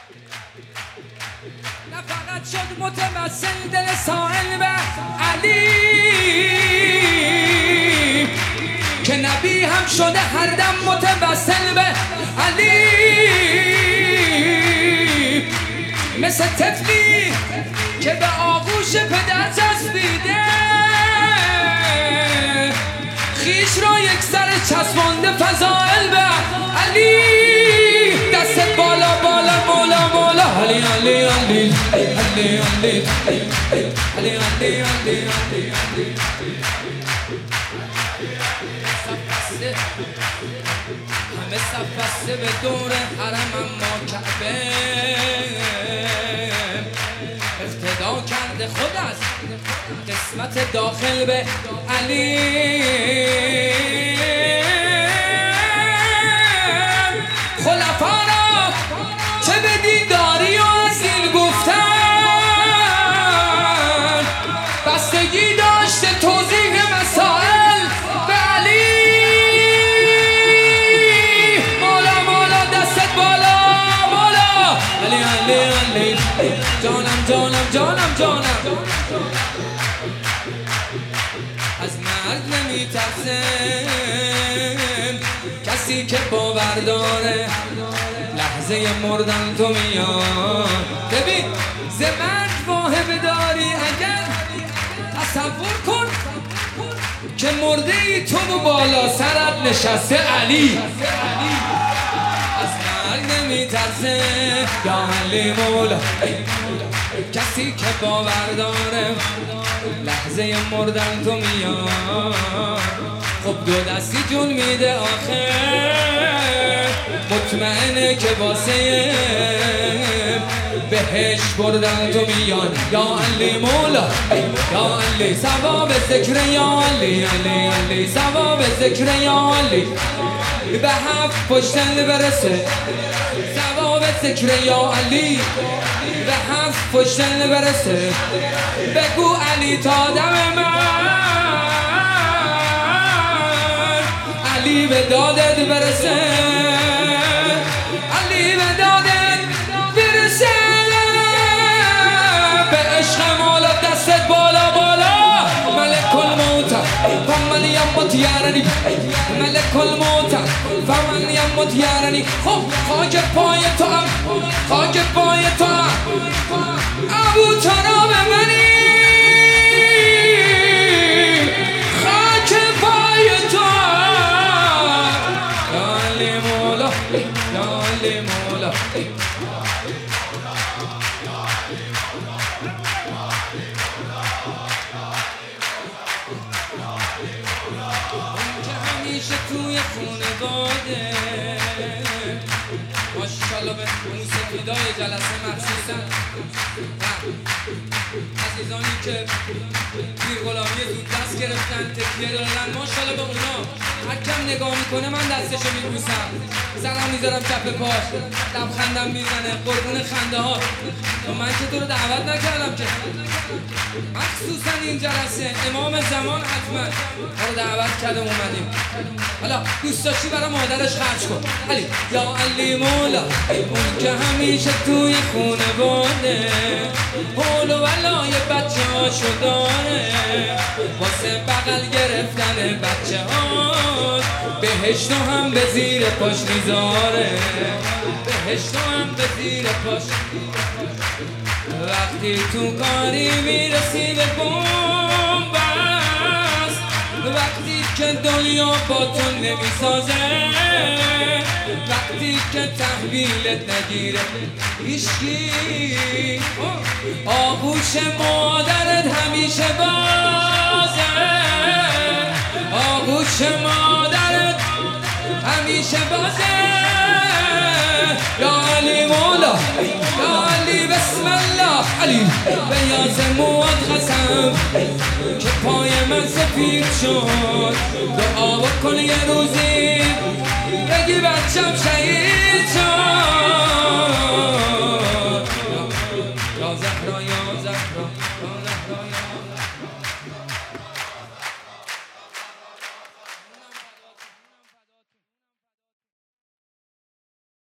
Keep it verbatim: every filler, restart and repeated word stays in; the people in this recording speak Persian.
نه فقط شد متوسل دل سائل به علی که نبی هم شده هر دم متوسل به علی مثل طفلی که به آغوش پدر چسبیده خیش را یک سر چسبانده فضائل به علی دست بالا بالا مولا مولا علی علی علی علی علی علی علی علی همه صف بسته به دور حرم اما کعبه اقتدا کرده خود از قسمت داخل به علی خلفا را چه به دیداری و اصیل گفتن بستگی داشته توضیح مسائل به علی مولا مولا دستت بالا مولا علی علی علی جانم جانم جانم جانم از مرد نمی ترسم کسی که باور داره لحظه مردن تو میاد ببین ز مرد واهبه داری اگر تصور کن که مرده ای تو و بالا سرت نشسته علی از مرد نمی ترسه یا علی مولا کسی که باور داره لحظه مردن تو میاد خب دو دستی جون میده آخه مطمئنه که واسه بهش بردن تو میاد یا علی مولا یا علی ثواب ذکر یا علی علی علی ثواب ذکر یا علی به هفت پشتن برسه ثواب ذکر یا علی به هفت پشتن برسه بگو علی تا دم من علی به دادت برسه علی به دادت برسه به عشق مولا دستت بالا بالا ملک الموت فمن یموت یارنی ملک الموت فمن یموت یارنی خب خاک پای تو هم خاک پای تو هم ابو تراب منی خاک پای تو یا علی مولا یا علی مولا همیشه توی خونه باده ماشاءالله به موسیقیدای جلسه مخصوصا عزیزانی که پیر غلامی زود دست گرفتن تکیه دادن ماشاءالله به اونا هر کم نگاه میکنه من دستشو میبوسم سرم میذارم کف پاش لبخندم میزنه قربون خنده ها و من که تو رو دعوت نکردم که مخصوصا این جلسه امام زمان حتما ما رو دعوت کردم اومدیم حالا دوست داشتی برای مادرش خرج کن علی یا علی مولا اون که همیشه توی خونه باده حول و ولای بچه هاشو داره واسه بغل گرفتن بچه هاش بهشتو هم به زیر پاش میذاره بهشتو هم به زیر پاش وقتی تو کاری میرسی به بومبست وقتی که دنیا با تو نمیسازه وقتی که تحویلت نگیره هیچکی آغوش مادرت همیشه بازه آغوش مادرت همیشه بازه یا علی مولا یا علی بسم الله علی به یاز مواد قسم که پای من سفید شد دعا بکن یه روزی بگی بچم شهید شد